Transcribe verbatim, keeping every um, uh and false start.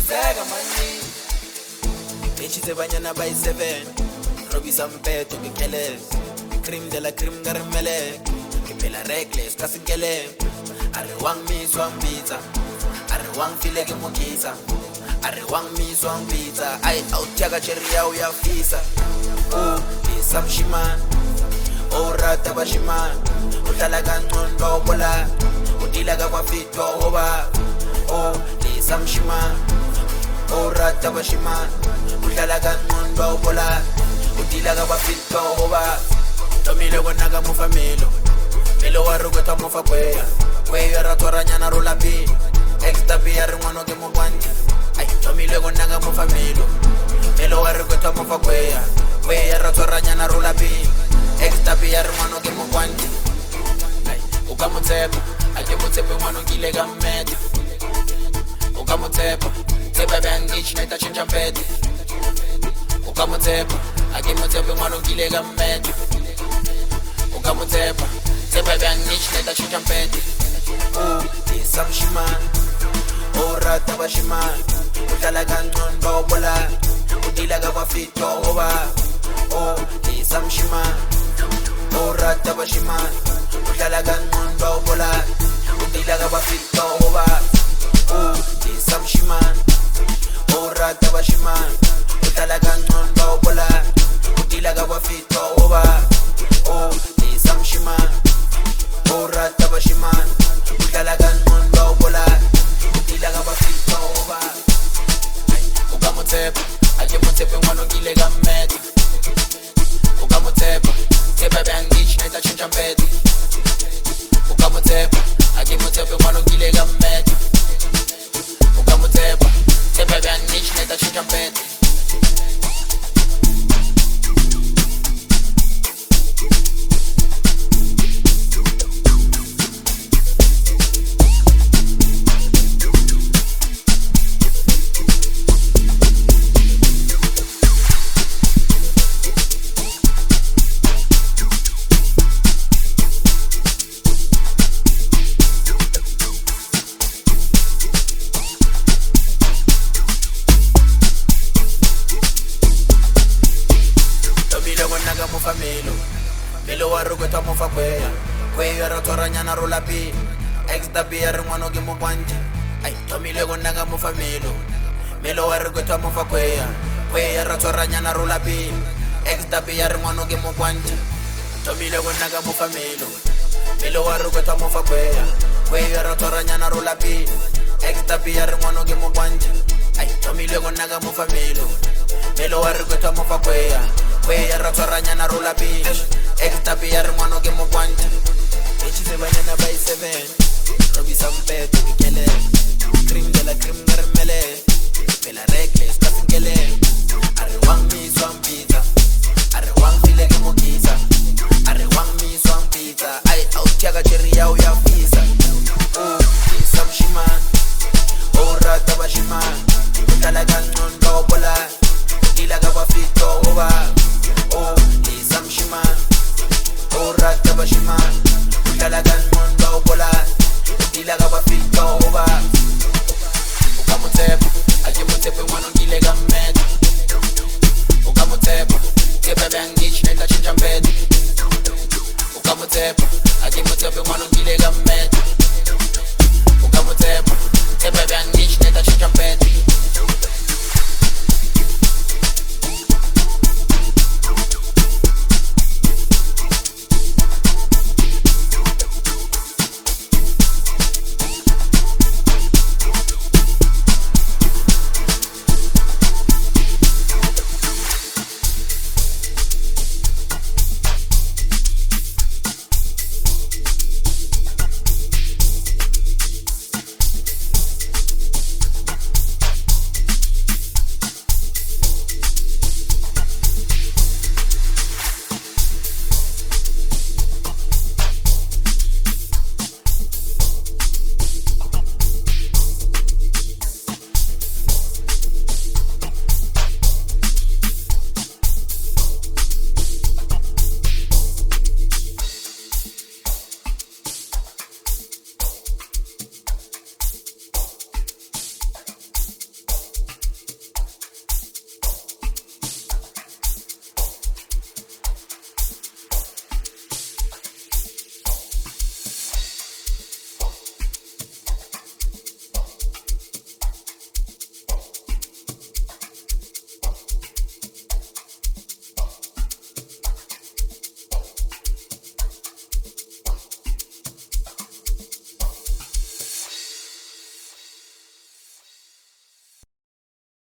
Zega mani Bitches e banyana by seven Robi sampeto que keles Cream de la cream garamele Que pela reckless kasinkele Arewang mi swang pizza Arewang file ke mokisa Arewang mi swang pizza Ay out jaga cherry au ya fisa Oh isam shiman Oh rata ba shiman Utala kancondo bola Utila ka kwa fito hoba Oh isam shiman Oh rata ba shiman Utala kancondo bola Utila ka kwa fito hoba Tomile kwa naga mufa melo Melo warugo ta mufa kweya Kweya ratora nyana rula pi Exta pi arimwano ke mwanji Ay tomile kwa naga mufa melo Melo warugo ta mufa kweya Kweya ratora nyana rula pi Exta pi arimwano ke mwanji Ay ukamutepa Ake mutepe mwano kile gameti Ukamutepa Tepa bangich na ita chincha mpeti Ukamutepa Ake mutepe mwano kile gameti Ukamutepa Tepa bangich na ita chincha mpeti Oh, isam shiman Oh, rata ba shiman Utala kanton ba bola Utila ka kwa fito hoba Oh, isam shiman Oh, rata ba shiman Utala kanton ba bola Utila ka kwa fito hoba Oh, isam shiman Oh, rata ba shiman Utala kanton ba bola Utila ka kwa fito hoba Oh, isam shiman Oh, rata ba shiman Utala kanton ba bola Utila ka kwa fito hoba Ukamutepa Ake mutepe mwano kile gameti Ukamutepa Tepa bangich na ita chincha mpeti Ukamutepa Ake mutepe mwano kile gameti Ukamutepa Tepa bangich na ita chincha mpeti Mufa melo Melo warugo ta mufa kweya Kweya ratora nyana rula pi Exta pi arimwano ke mwanji Ay tomile go naga mufa melo Melo warugo ta mufa kweya Kweya ratora nyana rula pi Exta pi arimwano ke mwanji Tomile go naga mufa melo Melo warugo ta mufa kweya Kweya ratora nyana rula pi Exta pi arimwano ke mwanji Ay tomile go naga mufa melo Melo warugo ta mufa kweya Kweya ratora nyana rula pi Exta pi arimwano ke mwanji Bitches e banyana by seven Robi sampeto